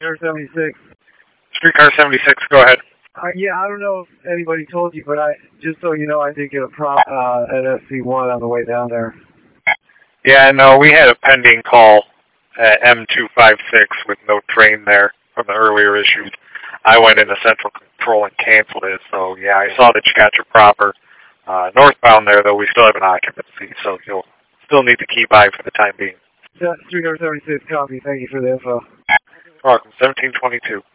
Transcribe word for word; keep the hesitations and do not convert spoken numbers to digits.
Streetcar seventy-six. Streetcar seventy-six, go ahead. Uh, yeah, I don't know if anybody told you, but I just so you know, I did get a prop uh, at S C one on the way down there. Yeah, no, we had a pending call at M two five six with no train there from the earlier issues. I went into central control and canceled it, so yeah, I saw that you got your proper. Uh, northbound there, though, we still have an occupancy, so you'll still need to keep by for the time being. Streetcar seventy-six, copy. Thank you for the info. Welcome, seventeen twenty-two.